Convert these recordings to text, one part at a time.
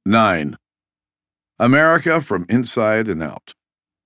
9. America from Inside and Out.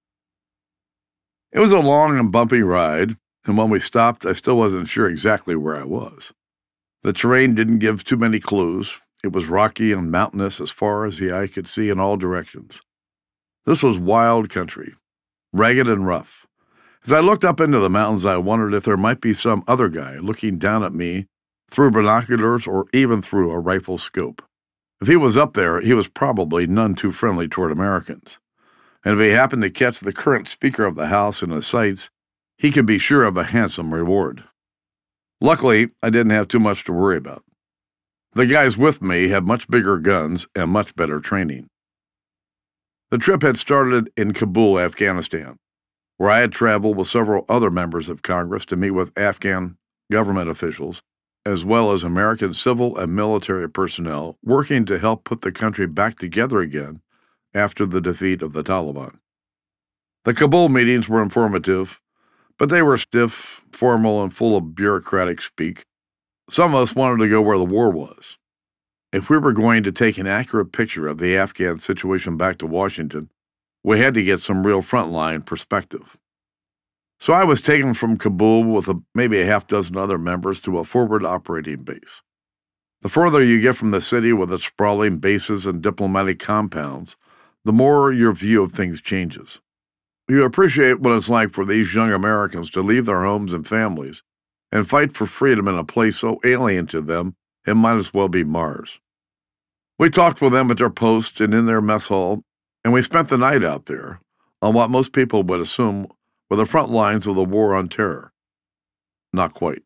It was a long and bumpy ride, and when we stopped, I still wasn't sure exactly where I was. The terrain didn't give too many clues. It was rocky and mountainous as far as the eye could see in all directions. This was wild country, ragged and rough. As I looked up into the mountains, I wondered if there might be some other guy looking down at me through binoculars or even through a rifle scope. If he was up there, he was probably none too friendly toward Americans. And if he happened to catch the current Speaker of the House in his sights, he could be sure of a handsome reward. Luckily, I didn't have too much to worry about. The guys with me had much bigger guns and much better training. The trip had started in Kabul, Afghanistan, where I had traveled with several other members of Congress to meet with Afghan government officials, as well as American civil and military personnel working to help put the country back together again after the defeat of the Taliban. The Kabul meetings were informative, but they were stiff, formal, and full of bureaucratic speak. Some of us wanted to go where the war was. If we were going to take an accurate picture of the Afghan situation back to Washington, we had to get some real frontline perspective. So I was taken from Kabul with maybe a half dozen other members to a forward operating base. The further you get from the city with its sprawling bases and diplomatic compounds, the more your view of things changes. You appreciate what it's like for these young Americans to leave their homes and families and fight for freedom in a place so alien to them it might as well be Mars. We talked with them at their post and in their mess hall, and we spent the night out there on what most people would assume were the front lines of the war on terror. Not quite.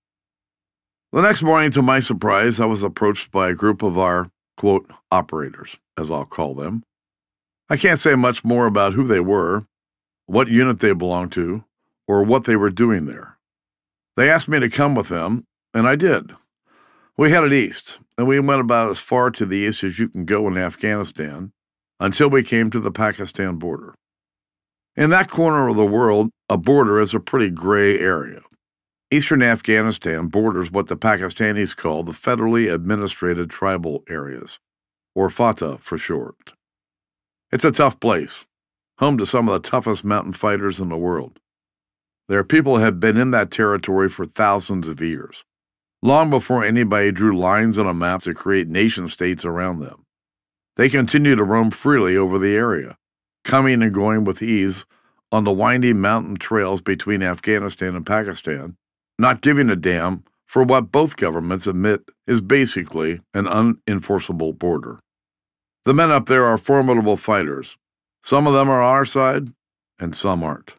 The next morning, to my surprise, I was approached by a group of our, quote, operators, as I'll call them. I can't say much more about who they were, what unit they belonged to, or what they were doing there. They asked me to come with them, and I did. We headed east, and we went about as far to the east as you can go in Afghanistan until we came to the Pakistan border. In that corner of the world, a border is a pretty gray area. Eastern Afghanistan borders what the Pakistanis call the Federally Administrated Tribal Areas, or FATA for short. It's a tough place, home to some of the toughest mountain fighters in the world. Their people have been in that territory for thousands of years, long before anybody drew lines on a map to create nation-states around them. They continue to roam freely over the area, coming and going with ease on the winding mountain trails between Afghanistan and Pakistan, not giving a damn for what both governments admit is basically an unenforceable border. The men up there are formidable fighters. Some of them are on our side, and some aren't.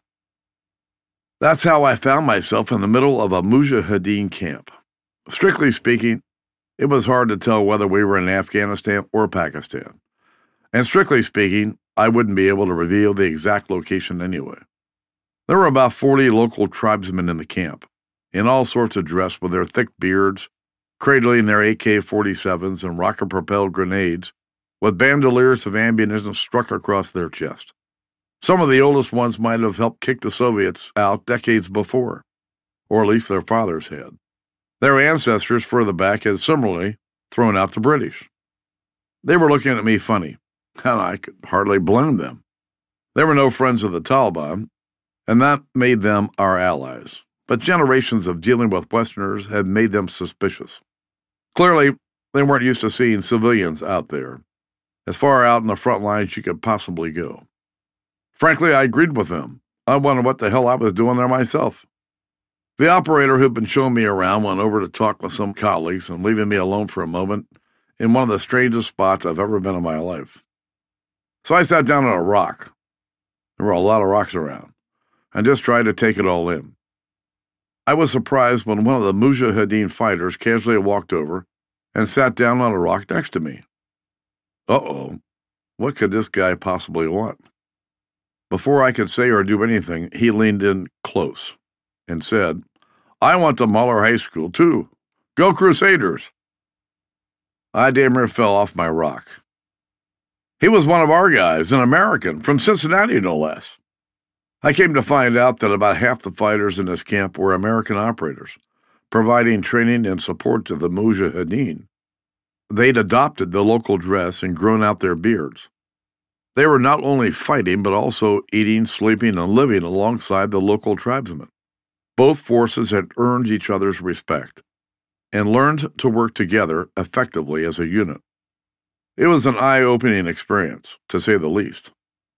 That's how I found myself in the middle of a Mujahideen camp. Strictly speaking, it was hard to tell whether we were in Afghanistan or Pakistan. And strictly speaking, I wouldn't be able to reveal the exact location anyway. There were about 40 local tribesmen in the camp, in all sorts of dress with their thick beards, cradling their AK-47s and rocket-propelled grenades, with bandoliers of ammunition struck across their chest. Some of the oldest ones might have helped kick the Soviets out decades before, or at least their fathers had. Their ancestors further back had similarly thrown out the British. They were looking at me funny, and I could hardly blame them. They were no friends of the Taliban, and that made them our allies. But generations of dealing with Westerners had made them suspicious. Clearly, they weren't used to seeing civilians out there, as far out in the front lines you could possibly go. Frankly, I agreed with them. I wondered what the hell I was doing there myself. The operator who'd been showing me around went over to talk with some colleagues and leaving me alone for a moment in one of the strangest spots I've ever been in my life. So I sat down on a rock. There were a lot of rocks around, and just tried to take it all in. I was surprised when one of the Mujahideen fighters casually walked over and sat down on a rock next to me. Uh-oh, what could this guy possibly want? Before I could say or do anything, he leaned in close and said, "I went to Muller High School, too. Go Crusaders!" I damn near fell off my rock. He was one of our guys, an American, from Cincinnati, no less. I came to find out that about half the fighters in this camp were American operators, providing training and support to the Mujahideen. they'd adopted the local dress and grown out their beards. They were not only fighting, but also eating, sleeping, and living alongside the local tribesmen. Both forces had earned each other's respect and learned to work together effectively as a unit. It was an eye-opening experience, to say the least.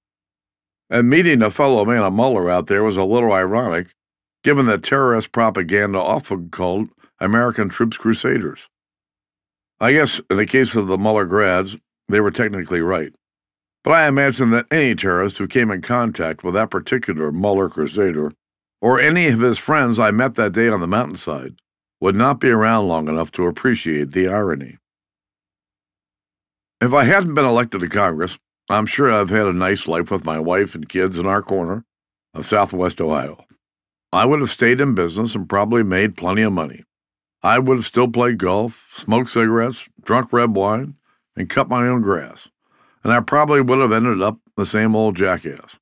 And meeting a fellow man of Muller out there was a little ironic, given that terrorist propaganda often called American troops crusaders. I guess in the case of the Muller grads, they were technically right. But I imagine that any terrorist who came in contact with that particular Muller crusader, or any of his friends I met that day on the mountainside, would not be around long enough to appreciate the irony. If I hadn't been elected to Congress, I'm sure I've had a nice life with my wife and kids in our corner of Southwest Ohio. I would have stayed in business and probably made plenty of money. I would have still played golf, smoked cigarettes, drunk red wine, and cut my own grass, and I probably would have ended up the same old jackass.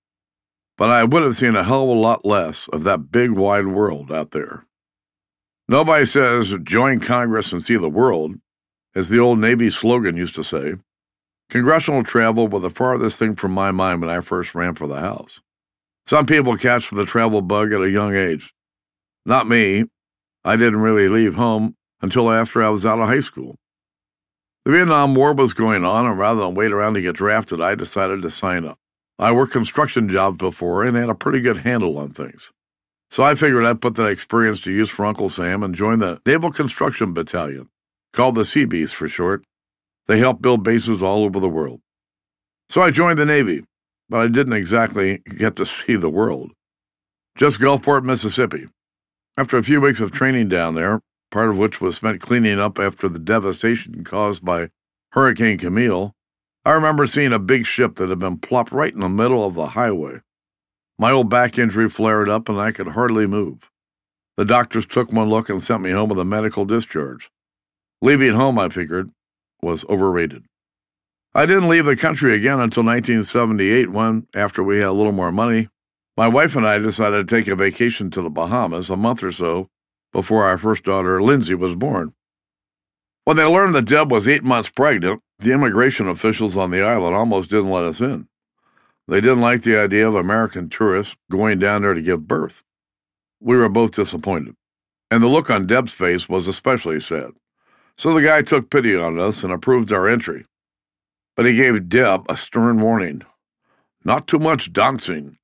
But I would have seen a hell of a lot less of that big wide world out there. Nobody says, join Congress and see the world, as the old Navy slogan used to say. Congressional travel was the farthest thing from my mind when I first ran for the House. Some people catch the travel bug at a young age. Not me. I didn't really leave home until after I was out of high school. The Vietnam War was going on, and rather than wait around to get drafted, I decided to sign up. I worked construction jobs before and had a pretty good handle on things. So I figured I'd put that experience to use for Uncle Sam and join the Naval Construction Battalion, called the Seabees for short. They help build bases all over the world. So I joined the Navy, but I didn't exactly get to see the world. Just Gulfport, Mississippi. After a few weeks of training down there, part of which was spent cleaning up after the devastation caused by Hurricane Camille, I remember seeing a big ship that had been plopped right in the middle of the highway. My old back injury flared up and I could hardly move. The doctors took one look and sent me home with a medical discharge. Leaving home, I figured, was overrated. I didn't leave the country again until 1978 when, after we had a little more money, my wife and I decided to take a vacation to the Bahamas a month or so before our first daughter, Lindsay, was born. When they learned that Deb was 8 months pregnant, the immigration officials on the island almost didn't let us in. They didn't like the idea of American tourists going down there to give birth. We were both disappointed, and the look on Deb's face was especially sad. So the guy took pity on us and approved our entry. But he gave Deb a stern warning. Not too much dancing.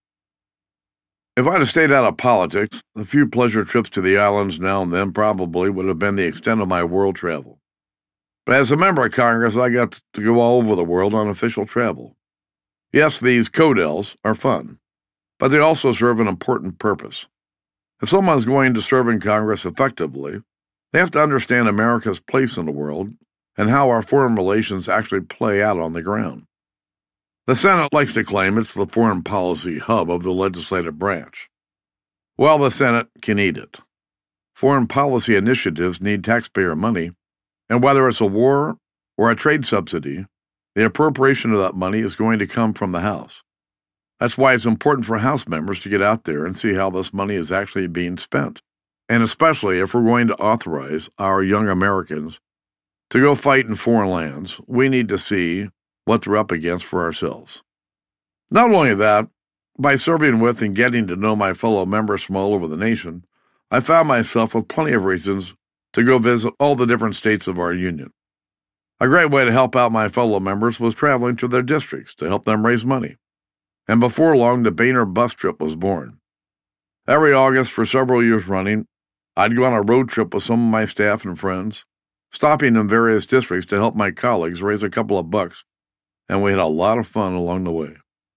If I'd have stayed out of politics, a few pleasure trips to the islands now and then probably would have been the extent of my world travel. But as a member of Congress, I got to go all over the world on official travel. Yes, these CODELs are fun, but they also serve an important purpose. If someone's going to serve in Congress effectively, they have to understand America's place in the world and how our foreign relations actually play out on the ground. The Senate likes to claim it's the foreign policy hub of the legislative branch. Well, the Senate can eat it. Foreign policy initiatives need taxpayer money, and whether it's a war or a trade subsidy, the appropriation of that money is going to come from the House. That's why it's important for House members to get out there and see how this money is actually being spent, and especially if we're going to authorize our young Americans to go fight in foreign lands, we need to see what they're up against for ourselves. Not only that, by serving with and getting to know my fellow members from all over the nation, I found myself with plenty of reasons to go visit all the different states of our union. A great way to help out my fellow members was traveling to their districts to help them raise money. And before long, the Boehner bus trip was born. Every August for several years running, I'd go on a road trip with some of my staff and friends, stopping in various districts to help my colleagues raise a couple of bucks, and we had a lot of fun along the way.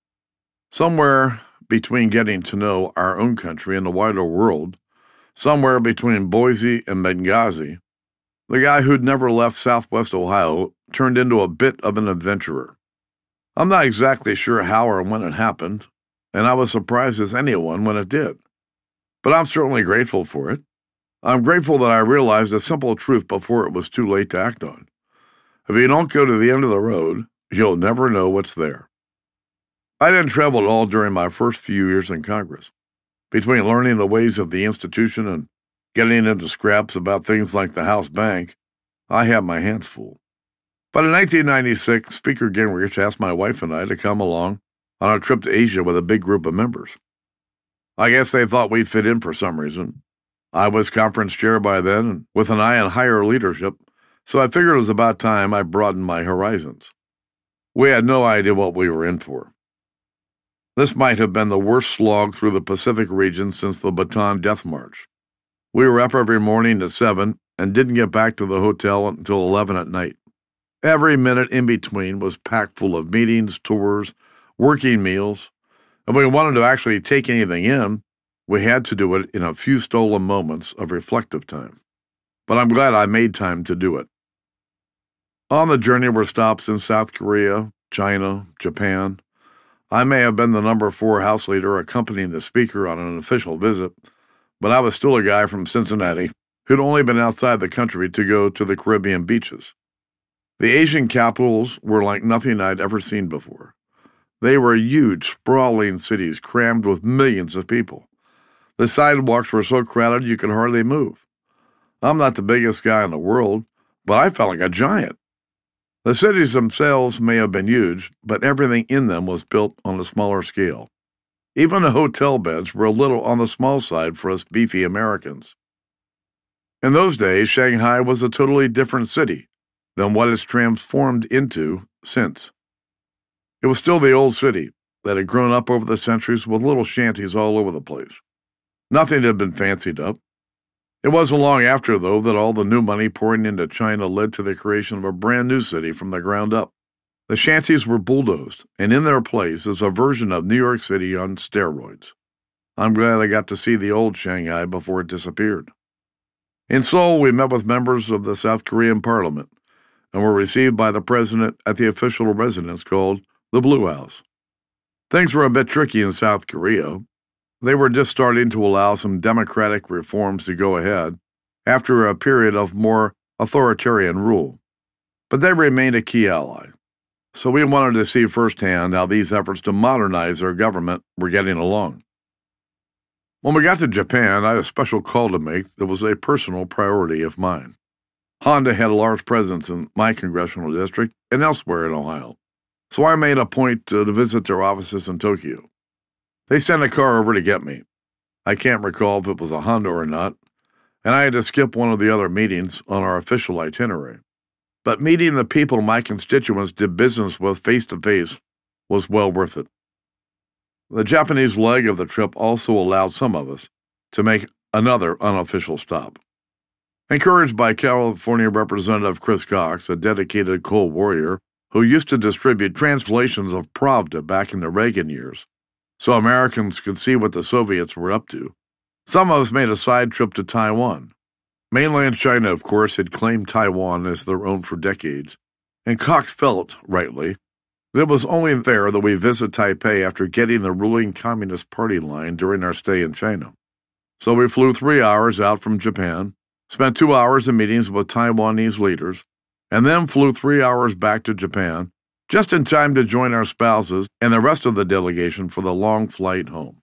Somewhere between getting to know our own country and the wider world, somewhere between Boise and Benghazi, the guy who'd never left Southwest Ohio turned into a bit of an adventurer. I'm not exactly sure how or when it happened, and I was surprised as anyone when it did. But I'm certainly grateful for it. I'm grateful that I realized a simple truth before it was too late to act on. If you don't go to the end of the road, you'll never know what's there. I didn't travel at all during my first few years in Congress. Between learning the ways of the institution and getting into scraps about things like the House Bank, I had my hands full. But in 1996, Speaker Gingrich asked my wife and I to come along on a trip to Asia with a big group of members. I guess they thought we'd fit in for some reason. I was conference chair by then, and with an eye on higher leadership, so I figured it was about time I broadened my horizons. We had no idea what we were in for. This might have been the worst slog through the Pacific region since the Bataan Death March. We were up every morning at 7 and didn't get back to the hotel until 11 at night. Every minute in between was packed full of meetings, tours, working meals. If we wanted to actually take anything in, we had to do it in a few stolen moments of reflective time. But I'm glad I made time to do it. On the journey were stops in South Korea, China, Japan. I may have been the number 4 House leader accompanying the Speaker on an official visit, but I was still a guy from Cincinnati who'd only been outside the country to go to the Caribbean beaches. The Asian capitals were like nothing I'd ever seen before. They were huge, sprawling cities crammed with millions of people. The sidewalks were so crowded you could hardly move. I'm not the biggest guy in the world, but I felt like a giant. The cities themselves may have been huge, but everything in them was built on a smaller scale. Even the hotel beds were a little on the small side for us beefy Americans. In those days, Shanghai was a totally different city than what it's transformed into since. It was still the old city that had grown up over the centuries with little shanties all over the place. Nothing had been fancied up. It wasn't long after, though, that all the new money pouring into China led to the creation of a brand new city from the ground up. The shanties were bulldozed, and in their place is a version of New York City on steroids. I'm glad I got to see the old Shanghai before it disappeared. In Seoul, we met with members of the South Korean parliament and were received by the president at the official residence called the Blue House. Things were a bit tricky in South Korea. They were just starting to allow some democratic reforms to go ahead after a period of more authoritarian rule. But they remained a key ally. So we wanted to see firsthand how these efforts to modernize their government were getting along. When we got to Japan, I had a special call to make that was a personal priority of mine. Honda had a large presence in my congressional district and elsewhere in Ohio, so I made a point to visit their offices in Tokyo. They sent a car over to get me. I can't recall if it was a Honda or not, and I had to skip one of the other meetings on our official itinerary. But meeting the people my constituents did business with face-to-face was well worth it. The Japanese leg of the trip also allowed some of us to make another unofficial stop. Encouraged by California Representative Chris Cox, a dedicated coal warrior who used to distribute translations of Pravda back in the Reagan years, so Americans could see what the Soviets were up to, some of us made a side trip to Taiwan. Mainland China, of course, had claimed Taiwan as their own for decades, and Cox felt, rightly, that it was only fair that we visit Taipei after getting the ruling Communist Party line during our stay in China. So we flew 3 hours out from Japan, spent 2 hours in meetings with Taiwanese leaders, and then flew 3 hours back to Japan, just in time to join our spouses and the rest of the delegation for the long flight home.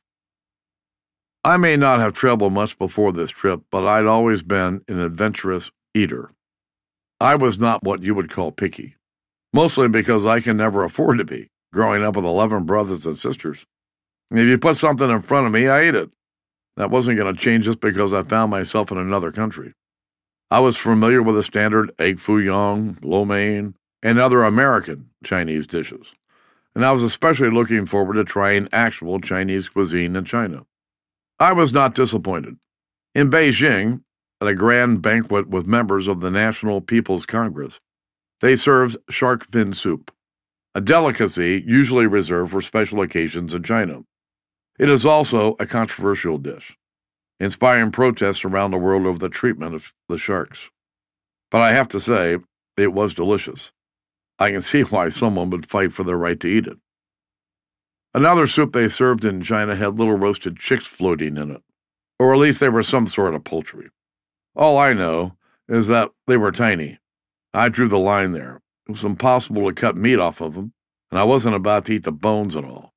I may not have traveled much before this trip, but I'd always been an adventurous eater. I was not what you would call picky, mostly because I can never afford to be, growing up with 11 brothers and sisters. If you put something in front of me, I ate it. That wasn't going to change just because I found myself in another country. I was familiar with the standard egg foo young, lo mein, and other American Chinese dishes, and I was especially looking forward to trying actual Chinese cuisine in China. I was not disappointed. In Beijing, at a grand banquet with members of the National People's Congress, they served shark fin soup, a delicacy usually reserved for special occasions in China. It is also a controversial dish, inspiring protests around the world over the treatment of the sharks. But I have to say, it was delicious. I can see why someone would fight for their right to eat it. Another soup they served in China had little roasted chicks floating in it, or at least they were some sort of poultry. All I know is that they were tiny. I drew the line there. It was impossible to cut meat off of them, and I wasn't about to eat the bones at all.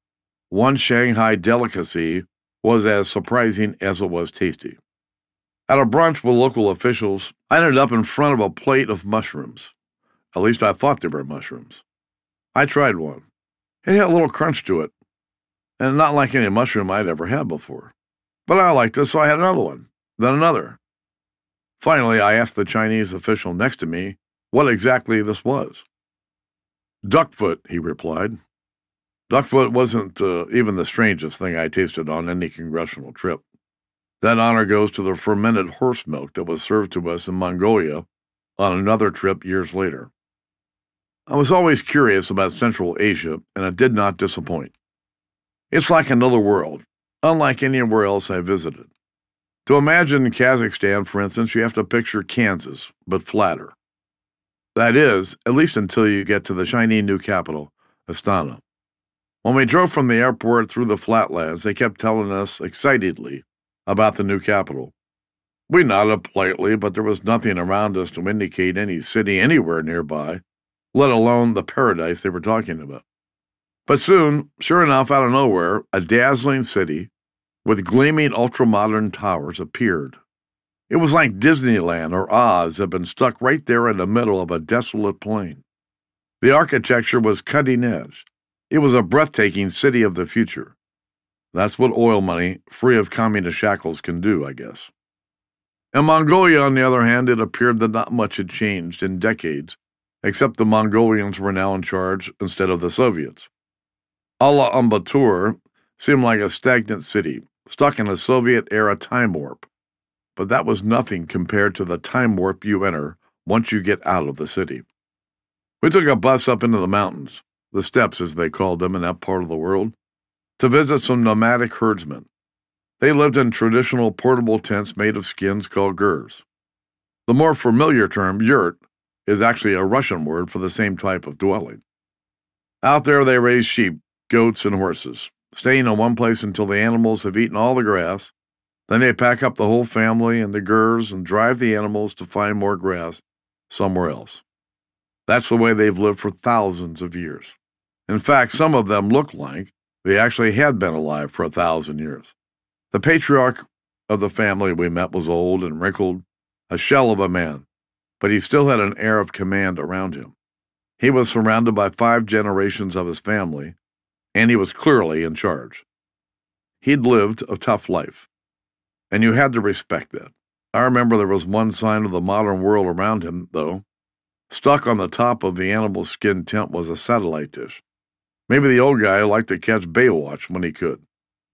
One Shanghai delicacy was as surprising as it was tasty. At a brunch with local officials, I ended up in front of a plate of mushrooms. At least I thought they were mushrooms. I tried one. It had a little crunch to it, and not like any mushroom I'd ever had before. But I liked it, so I had another one, then another. Finally, I asked the Chinese official next to me what exactly this was. Duckfoot, he replied. Duckfoot wasn't even the strangest thing I tasted on any congressional trip. That honor goes to the fermented horse milk that was served to us in Mongolia on another trip years later. I was always curious about Central Asia, and it did not disappoint. It's like another world, unlike anywhere else I visited. To imagine Kazakhstan, for instance, you have to picture Kansas, but flatter. That is, at least until you get to the shiny new capital, Astana. When we drove from the airport through the flatlands, they kept telling us excitedly about the new capital. We nodded politely, but there was nothing around us to indicate any city anywhere nearby, let alone the paradise they were talking about. But soon, sure enough, out of nowhere, a dazzling city with gleaming ultra-modern towers appeared. It was like Disneyland or Oz had been stuck right there in the middle of a desolate plain. The architecture was cutting edge. It was a breathtaking city of the future. That's what oil money, free of communist shackles, can do, I guess. In Mongolia, on the other hand, it appeared that not much had changed in decades, except the Mongolians were now in charge instead of the Soviets. Ulaanbaatar seemed like a stagnant city, stuck in a Soviet-era time warp, but that was nothing compared to the time warp you enter once you get out of the city. We took a bus up into the mountains, the steppes as they called them in that part of the world, to visit some nomadic herdsmen. They lived in traditional portable tents made of skins called gurs. The more familiar term, yurt, is actually a Russian word for the same type of dwelling. Out there they raise sheep, goats, and horses, staying in one place until the animals have eaten all the grass. Then they pack up the whole family and the gurs and drive the animals to find more grass somewhere else. That's the way they've lived for thousands of years. In fact, some of them look like they actually had been alive for 1,000 years. The patriarch of the family we met was old and wrinkled, a shell of a man, but he still had an air of command around him. He was surrounded by 5 generations of his family, and he was clearly in charge. He'd lived a tough life, and you had to respect that. I remember there was one sign of the modern world around him, though. Stuck on the top of the animal skin tent was a satellite dish. Maybe the old guy liked to catch Baywatch when he could.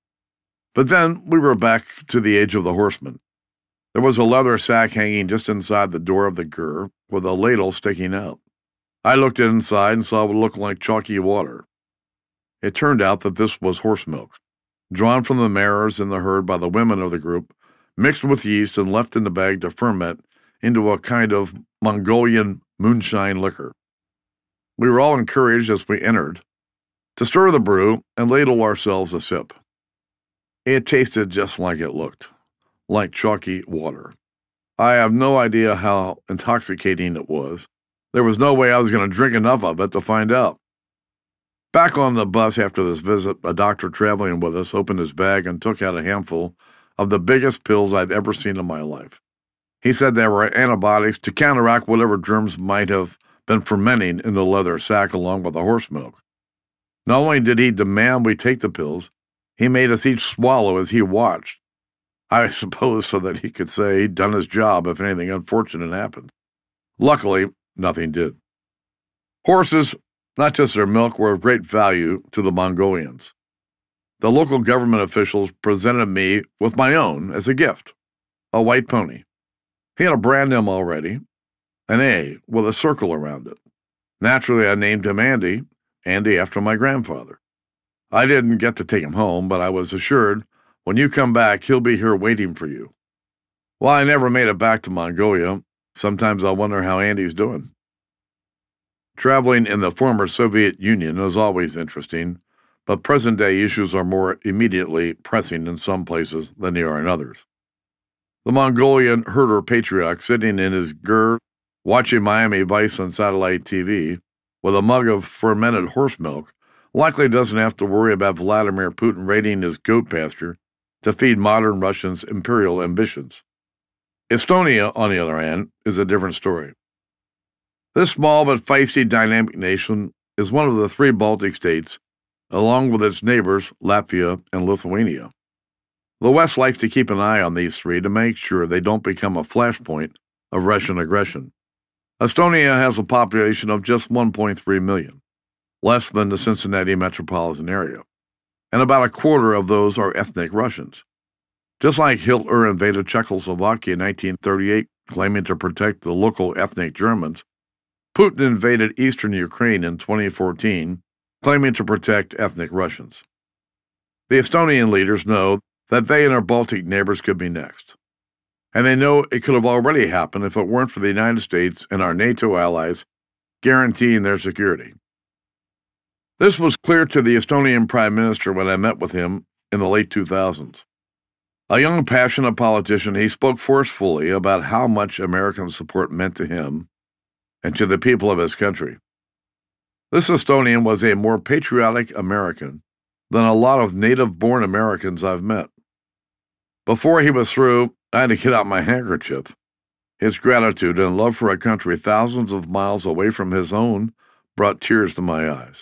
But then we were back to the age of the horseman. There was a leather sack hanging just inside the door of the gur, with a ladle sticking out. I looked inside and saw what looked like chalky water. It turned out that this was horse milk, drawn from the mares in the herd by the women of the group, mixed with yeast and left in the bag to ferment into a kind of Mongolian moonshine liquor. We were all encouraged as we entered to stir the brew and ladle ourselves a sip. It tasted just like it looked, like chalky water. I have no idea how intoxicating it was. There was no way I was going to drink enough of it to find out. Back on the bus after this visit, a doctor traveling with us opened his bag and took out a handful of the biggest pills I'd ever seen in my life. He said they were antibiotics to counteract whatever germs might have been fermenting in the leather sack along with the horse milk. Not only did he demand we take the pills, he made us each swallow as he watched. I suppose so that he could say he'd done his job if anything unfortunate happened. Luckily, nothing did. Horses, not just their milk, were of great value to the Mongolians. The local government officials presented me with my own as a gift, a white pony. He had a brand name already, an A with a circle around it. Naturally, I named him Andy after my grandfather. I didn't get to take him home, but I was assured, when you come back, he'll be here waiting for you. While I never made it back to Mongolia, sometimes I wonder how Andy's doing. Traveling in the former Soviet Union is always interesting, but present-day issues are more immediately pressing in some places than they are in others. The Mongolian herder patriarch sitting in his gur, watching Miami Vice on satellite TV, with a mug of fermented horse milk, likely doesn't have to worry about Vladimir Putin raiding his goat pasture to feed modern Russians' imperial ambitions. Estonia, on the other hand, is a different story. This small but feisty dynamic nation is one of the three Baltic states, along with its neighbors, Latvia and Lithuania. The West likes to keep an eye on these three to make sure they don't become a flashpoint of Russian aggression. Estonia has a population of just 1.3 million, less than the Cincinnati metropolitan area, and about a quarter of those are ethnic Russians. Just like Hitler invaded Czechoslovakia in 1938, claiming to protect the local ethnic Germans, Putin invaded eastern Ukraine in 2014, claiming to protect ethnic Russians. The Estonian leaders know that they and our Baltic neighbors could be next. And they know it could have already happened if it weren't for the United States and our NATO allies guaranteeing their security. This was clear to the Estonian Prime Minister when I met with him in the late 2000s. A young, passionate politician, he spoke forcefully about how much American support meant to him and to the people of his country. This Estonian was a more patriotic American than a lot of native-born Americans I've met. Before he was through, I had to get out my handkerchief. His gratitude and love for a country thousands of miles away from his own brought tears to my eyes.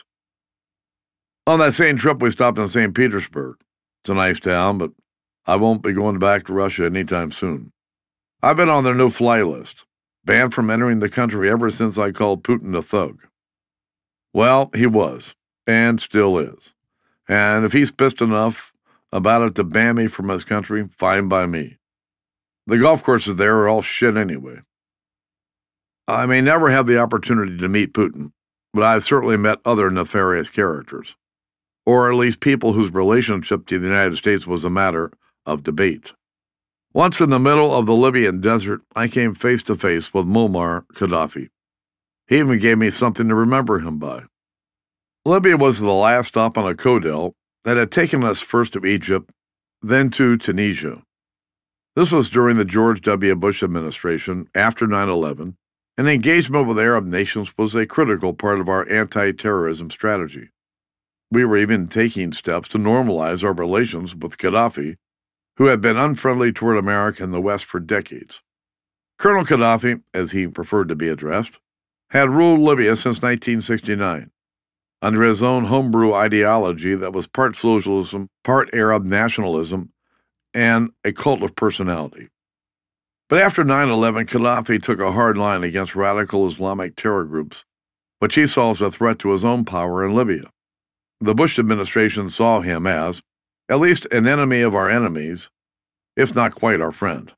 On that same trip, we stopped in St. Petersburg. It's a nice town, but I won't be going back to Russia anytime soon. I've been on their no-fly list, banned from entering the country ever since I called Putin a thug. Well, he was, and still is. And if he's pissed enough about it to ban me from his country, fine by me. The golf courses there are all shit anyway. I may never have the opportunity to meet Putin, but I've certainly met other nefarious characters, or at least people whose relationship to the United States was a matter of debate. Once in the middle of the Libyan desert, I came face to face with Muammar Gaddafi. He even gave me something to remember him by. Libya was the last stop on a codel that had taken us first to Egypt, then to Tunisia. This was during the George W. Bush administration after 9/11, and engagement with Arab nations was a critical part of our anti-terrorism strategy. We were even taking steps to normalize our relations with Gaddafi, who had been unfriendly toward America and the West for decades. Colonel Gaddafi, as he preferred to be addressed, had ruled Libya since 1969, under his own homebrew ideology that was part socialism, part Arab nationalism, and a cult of personality. But after 9/11, Gaddafi took a hard line against radical Islamic terror groups, which he saw as a threat to his own power in Libya. The Bush administration saw him as, at least, an enemy of our enemies, if not quite our friend.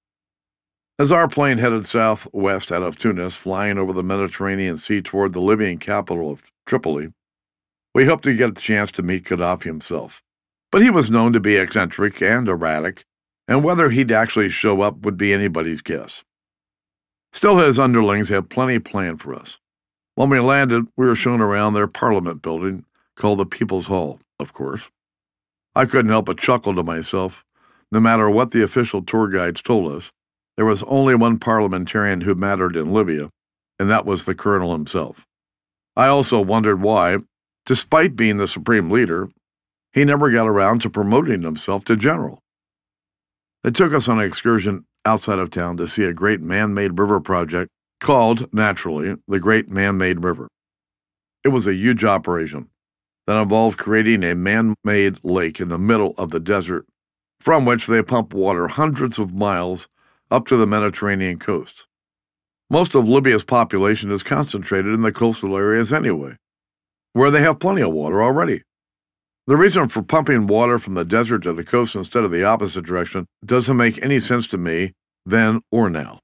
As our plane headed southwest out of Tunis, flying over the Mediterranean Sea toward the Libyan capital of Tripoli, we hoped to get a chance to meet Gaddafi himself. But he was known to be eccentric and erratic, and whether he'd actually show up would be anybody's guess. Still, his underlings had plenty planned for us. When we landed, we were shown around their parliament building, called the People's Hall, of course. I couldn't help but chuckle to myself. No matter what the official tour guides told us, there was only one parliamentarian who mattered in Libya, and that was the colonel himself. I also wondered why, despite being the supreme leader, he never got around to promoting himself to general. They took us on an excursion outside of town to see a great man-made river project called, naturally, the Great Man-Made River. It was a huge operation that involved creating a man-made lake in the middle of the desert from which they pump water hundreds of miles up to the Mediterranean coast. Most of Libya's population is concentrated in the coastal areas anyway, where they have plenty of water already. The reason for pumping water from the desert to the coast instead of the opposite direction doesn't make any sense to me then or now.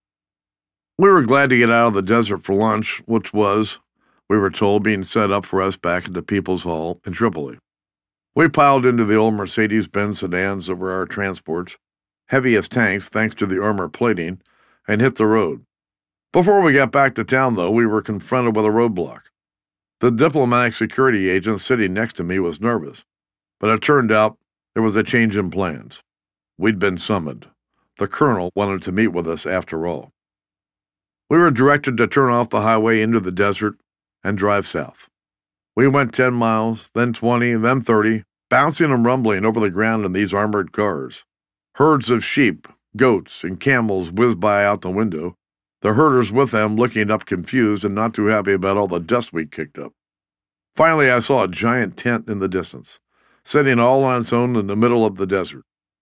We were glad to get out of the desert for lunch, which was, we were told, being set up for us back at the People's Hall in Tripoli. We piled into the old Mercedes-Benz sedans that were our transports, heavy as tanks thanks to the armor plating, and hit the road. Before we got back to town, though, we were confronted with a roadblock. The diplomatic security agent sitting next to me was nervous, but it turned out there was a change in plans. We'd been summoned. The colonel wanted to meet with us after all. We were directed to turn off the highway into the desert and drive south. We went 10 miles, then 20, then 30, bouncing and rumbling over the ground in these armored cars. Herds of sheep, Goats and camels whizzed by out the window, the herders with them looking up confused and not too happy about all the dust we kicked up. Finally, I saw a giant tent in the distance, sitting all on its own in the middle of the desert.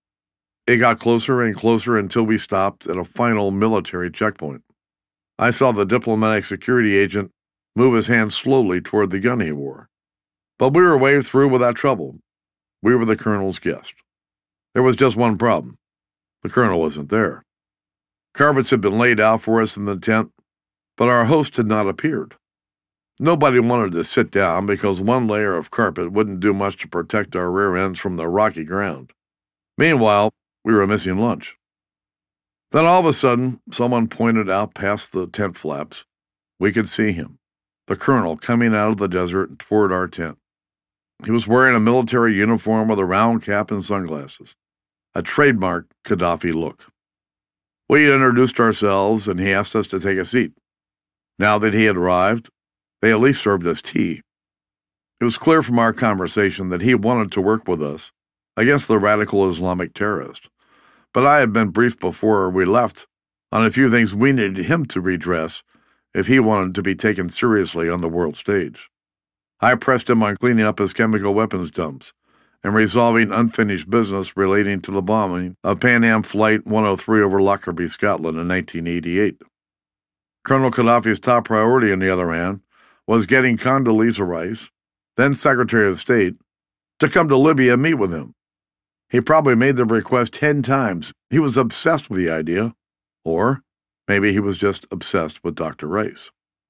It got closer and closer until we stopped at a final military checkpoint. I saw the diplomatic security agent move his hand slowly toward the gun he wore. But we were waved through without trouble. We were the colonel's guest. There was just one problem. The colonel wasn't there. Carpets had been laid out for us in the tent, but our host had not appeared. Nobody wanted to sit down because one layer of carpet wouldn't do much to protect our rear ends from the rocky ground. Meanwhile, we were missing lunch. Then all of a sudden, someone pointed out past the tent flaps. We could see him, the colonel, coming out of the desert toward our tent. He was wearing a military uniform with a round cap and sunglasses, a trademark Gaddafi look. We introduced ourselves, and he asked us to take a seat. Now that he had arrived, they at least served us tea. It was clear from our conversation that he wanted to work with us against the radical Islamic terrorists, but I had been briefed before we left on a few things we needed him to redress if he wanted to be taken seriously on the world stage. I pressed him on cleaning up his chemical weapons dumps and resolving unfinished business relating to the bombing of Pan Am Flight 103 over Lockerbie, Scotland in 1988. Colonel Gaddafi's top priority, on the other hand, was getting Condoleezza Rice, then Secretary of State, to come to Libya and meet with him. He probably made the request 10 times. He was obsessed with the idea. Or maybe he was just obsessed with Dr. Rice.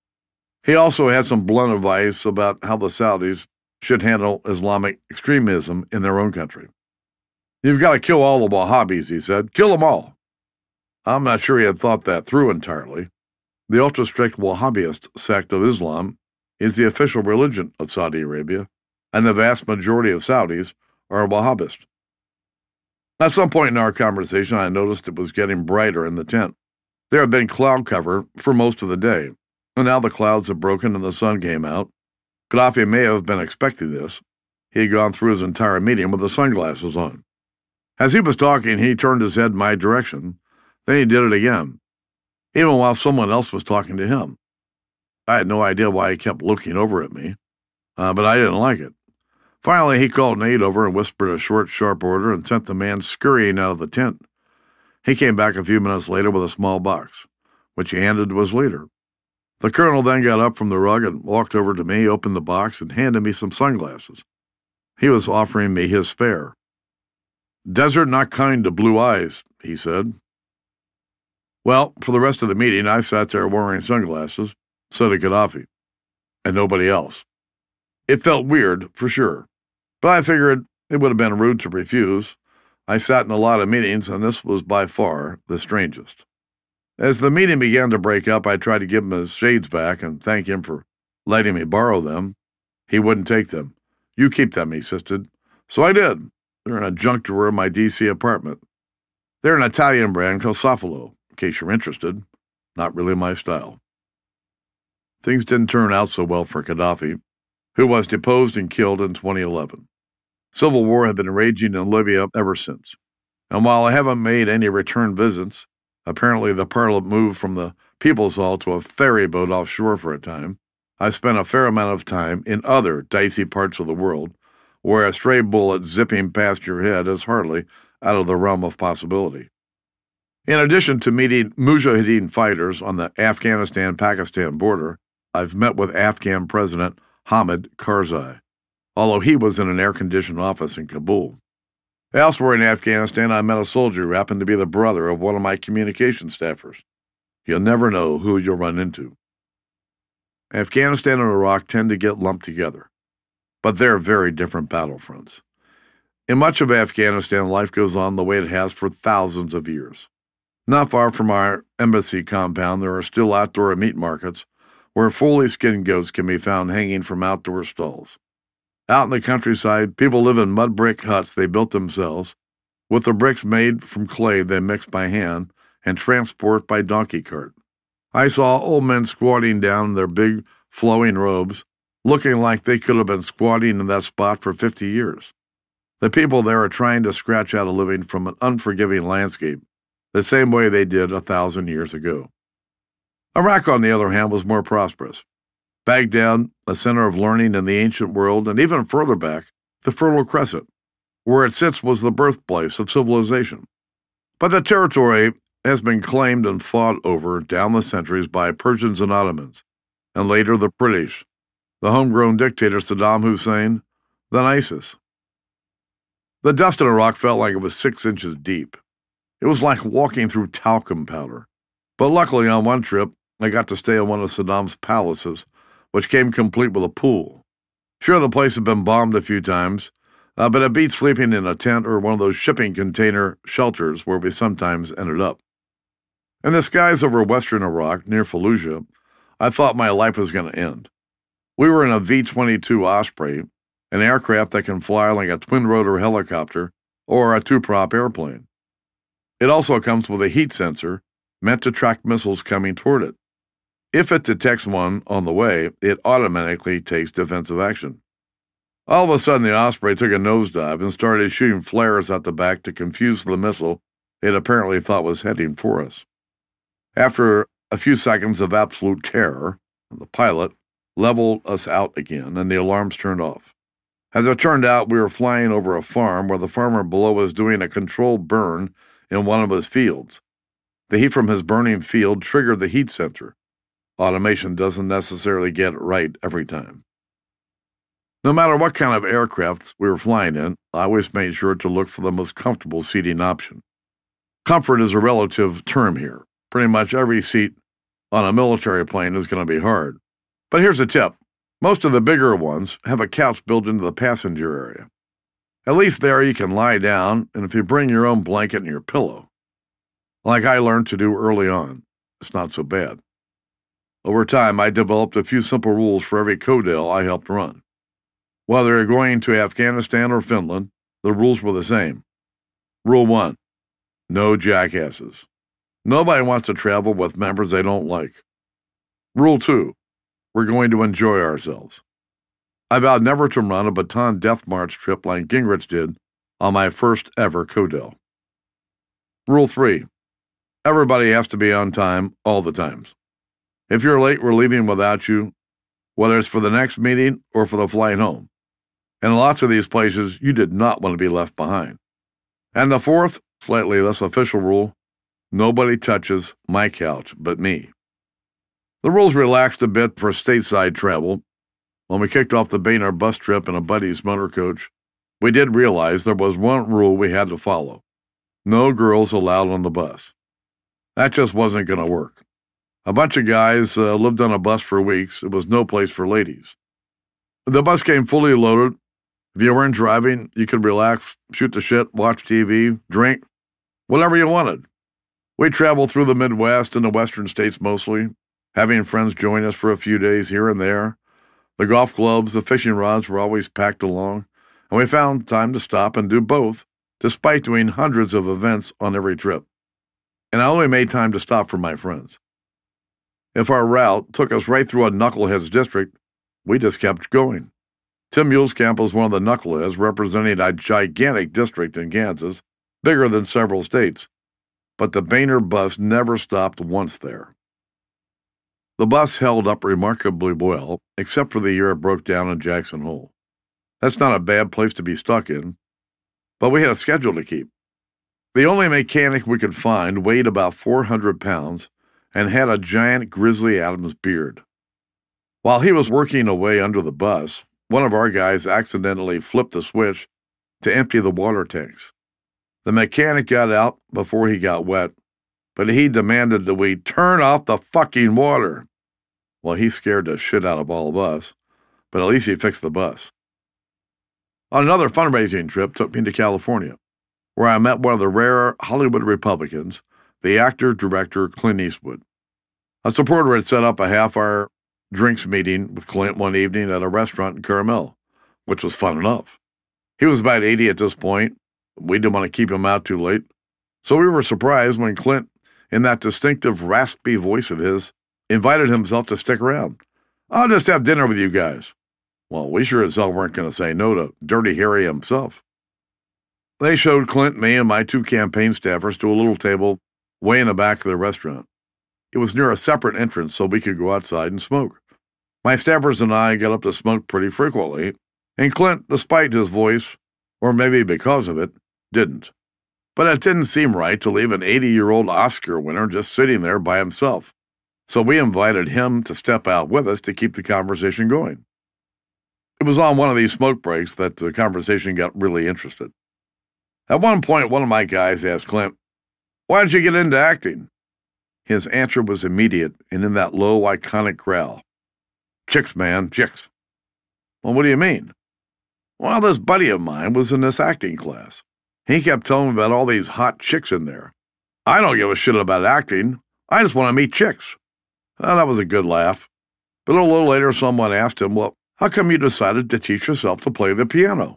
He also had some blunt advice about how the Saudis should handle Islamic extremism in their own country. "You've got to kill all the Wahhabis," he said. "Kill them all." I'm not sure he had thought that through entirely. The ultra-strict Wahhabist sect of Islam is the official religion of Saudi Arabia, and the vast majority of Saudis are Wahhabist. At some point in our conversation, I noticed it was getting brighter in the tent. There had been cloud cover for most of the day, and now the clouds had broken and the sun came out. Gaddafi may have been expecting this. He had gone through his entire meeting with the sunglasses on. As he was talking, he turned his head my direction. Then he did it again, even while someone else was talking to him. I had no idea why he kept looking over at me, but I didn't like it. Finally, he called an aide over and whispered a short, sharp order and sent the man scurrying out of the tent. He came back a few minutes later with a small box, which he handed to his leader. The colonel then got up from the rug and walked over to me, opened the box, and handed me some sunglasses. He was offering me his spare. "Desert not kind to blue eyes," he said. Well, for the rest of the meeting, I sat there wearing sunglasses, so did Gaddafi, and nobody else. It felt weird, for sure, but I figured it would have been rude to refuse. I sat in a lot of meetings, and this was by far the strangest. As the meeting began to break up, I tried to give him his shades back and thank him for letting me borrow them. He wouldn't take them. "You keep them," he insisted. So I did. They're in a junk drawer in my D.C. apartment. They're an Italian brand called Safalo, in case you're interested. Not really my style. Things didn't turn out so well for Gaddafi, who was deposed and killed in 2011. Civil war had been raging in Libya ever since. And while I haven't made any return visits, apparently the parliament moved from the People's Hall to a ferry boat offshore for a time, I spent a fair amount of time in other dicey parts of the world where a stray bullet zipping past your head is hardly out of the realm of possibility. In addition to meeting Mujahideen fighters on the Afghanistan-Pakistan border, I've met with Afghan President Hamid Karzai, although he was in an air-conditioned office in Kabul. Elsewhere in Afghanistan, I met a soldier who happened to be the brother of one of my communication staffers. You'll never know who you'll run into. Afghanistan and Iraq tend to get lumped together, but they're very different battlefronts. In much of Afghanistan, life goes on the way it has for thousands of years. Not far from our embassy compound, there are still outdoor meat markets where fully skinned goats can be found hanging from outdoor stalls. Out in the countryside, people live in mud brick huts they built themselves, with the bricks made from clay they mix by hand and transport by donkey cart. I saw old men squatting down in their big, flowing robes, looking like they could have been squatting in that spot for 50 years. The people there are trying to scratch out a living from an unforgiving landscape, the same way they did 1,000 years ago. Iraq, on the other hand, was more prosperous. Baghdad, a center of learning in the ancient world, and even further back, the Fertile Crescent, where it sits, was the birthplace of civilization. But the territory has been claimed and fought over down the centuries by Persians and Ottomans, and later the British, the homegrown dictator Saddam Hussein, then ISIS. The dust in Iraq felt like it was 6 inches deep. It was like walking through talcum powder. But luckily, on one trip, I got to stay in one of Saddam's palaces, which came complete with a pool. Sure, the place had been bombed a few times, but it beat sleeping in a tent or one of those shipping container shelters where we sometimes ended up. In the skies over western Iraq, near Fallujah, I thought my life was going to end. We were in a V-22 Osprey, an aircraft that can fly like a twin-rotor helicopter or a 2-prop airplane. It also comes with a heat sensor meant to track missiles coming toward it. If it detects one on the way, it automatically takes defensive action. All of a sudden, the Osprey took a nosedive and started shooting flares out the back to confuse the missile it apparently thought was heading for us. After a few seconds of absolute terror, the pilot leveled us out again, and the alarms turned off. As it turned out, we were flying over a farm where the farmer below was doing a controlled burn in one of his fields. The heat from his burning field triggered the heat sensor. Automation doesn't necessarily get it right every time. No matter what kind of aircraft we were flying in, I always made sure to look for the most comfortable seating option. Comfort is a relative term here. Pretty much every seat on a military plane is going to be hard. But here's a tip. Most of the bigger ones have a couch built into the passenger area. At least there you can lie down, and if you bring your own blanket and your pillow, like I learned to do early on, it's not so bad. Over time, I developed a few simple rules for every CODEL I helped run. Whether you're going to Afghanistan or Finland, the rules were the same. Rule 1, no jackasses. Nobody wants to travel with members they don't like. Rule 2, we're going to enjoy ourselves. I vowed never to run a Bataan Death March trip like Gingrich did on my first ever CODEL. Rule 3, everybody has to be on time all the times. If you're late, we're leaving without you, whether it's for the next meeting or for the flight home. And in lots of these places, you did not want to be left behind. And the fourth, slightly less official rule, nobody touches my couch but me. The rules relaxed a bit for stateside travel. When we kicked off the Boehner bus trip in a buddy's motor coach, we did realize there was one rule we had to follow. No girls allowed on the bus. That just wasn't going to work. A bunch of guys lived on a bus for weeks. It was no place for ladies. The bus came fully loaded. If you weren't driving, you could relax, shoot the shit, watch TV, drink, whatever you wanted. We traveled through the Midwest and the Western states mostly, having friends join us for a few days here and there. The golf clubs, the fishing rods were always packed along, and we found time to stop and do both, despite doing hundreds of events on every trip. And I only made time to stop for my friends. If our route took us right through a knuckleheads district, we just kept going. Tim Muleskamp was one of the knuckleheads, representing a gigantic district in Kansas, bigger than several states. But the Boehner bus never stopped once there. The bus held up remarkably well, except for the year it broke down in Jackson Hole. That's not a bad place to be stuck in, but we had a schedule to keep. The only mechanic we could find weighed about 400 pounds and had a giant Grizzly Adams beard. While he was working away under the bus, one of our guys accidentally flipped the switch to empty the water tanks. The mechanic got out before he got wet, but he demanded that we turn off the fucking water. Well, he scared the shit out of all of us, but at least he fixed the bus. On another fundraising trip took me to California, where I met one of the rare Hollywood Republicans, the actor-director Clint Eastwood. A supporter had set up a half-hour drinks meeting with Clint one evening at a restaurant in Carmel, which was fun enough. He was about 80 at this point. We didn't want to keep him out too late, so we were surprised when Clint, in that distinctive raspy voice of his, invited himself to stick around. I'll just have dinner with you guys. Well, we sure as hell weren't going to say no to Dirty Harry himself. They showed Clint, me, and my 2 campaign staffers to a little table way in the back of the restaurant. It was near a separate entrance so we could go outside and smoke. My staffers and I got up to smoke pretty frequently, and Clint, despite his voice, or maybe because of it, didn't. But it didn't seem right to leave an 80-year-old Oscar winner just sitting there by himself. So we invited him to step out with us to keep the conversation going. It was on one of these smoke breaks that the conversation got really interested. At one point, one of my guys asked Clint, "Why did you get into acting?" His answer was immediate and in that low, iconic growl. "Chicks, man, chicks." "Well, what do you mean?" "Well, this buddy of mine was in this acting class. He kept telling me about all these hot chicks in there. I don't give a shit about acting. I just want to meet chicks." Well, that was a good laugh. But a little later, someone asked him, "Well, how come you decided to teach yourself to play the piano?"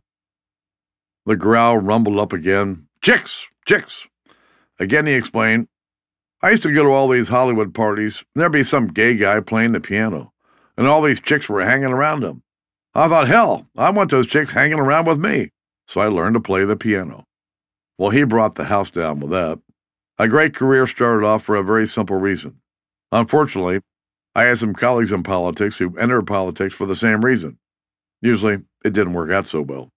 The growl rumbled up again. "Chicks, chicks." Again he explained, "I used to go to all these Hollywood parties, and there'd be some gay guy playing the piano, and all these chicks were hanging around him. I thought, hell, I want those chicks hanging around with me, so I learned to play the piano." Well, he brought the house down with that. A great career started off for a very simple reason. Unfortunately, I had some colleagues in politics who entered politics for the same reason. Usually, it didn't work out so well.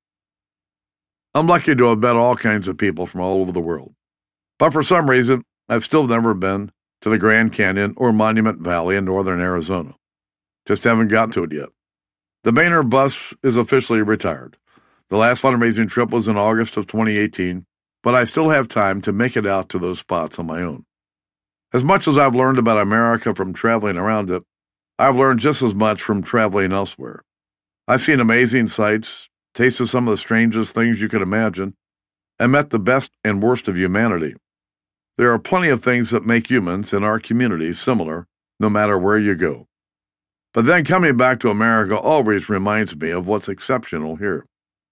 I'm lucky to have met all kinds of people from all over the world. But for some reason, I've still never been to the Grand Canyon or Monument Valley in northern Arizona. Just haven't gotten to it yet. The Boehner bus is officially retired. The last fundraising trip was in August of 2018, but I still have time to make it out to those spots on my own. As much as I've learned about America from traveling around it, I've learned just as much from traveling elsewhere. I've seen amazing sights, tasted some of the strangest things you could imagine, and met the best and worst of humanity. There are plenty of things that make humans in our communities similar, no matter where you go. But then coming back to America always reminds me of what's exceptional here.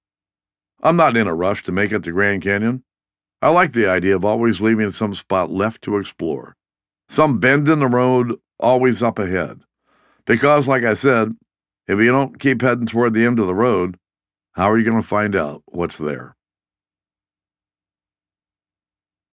I'm not in a rush to make it to Grand Canyon. I like the idea of always leaving some spot left to explore. Some bend in the road, always up ahead. Because, like I said, if you don't keep heading toward the end of the road, how are you going to find out what's there?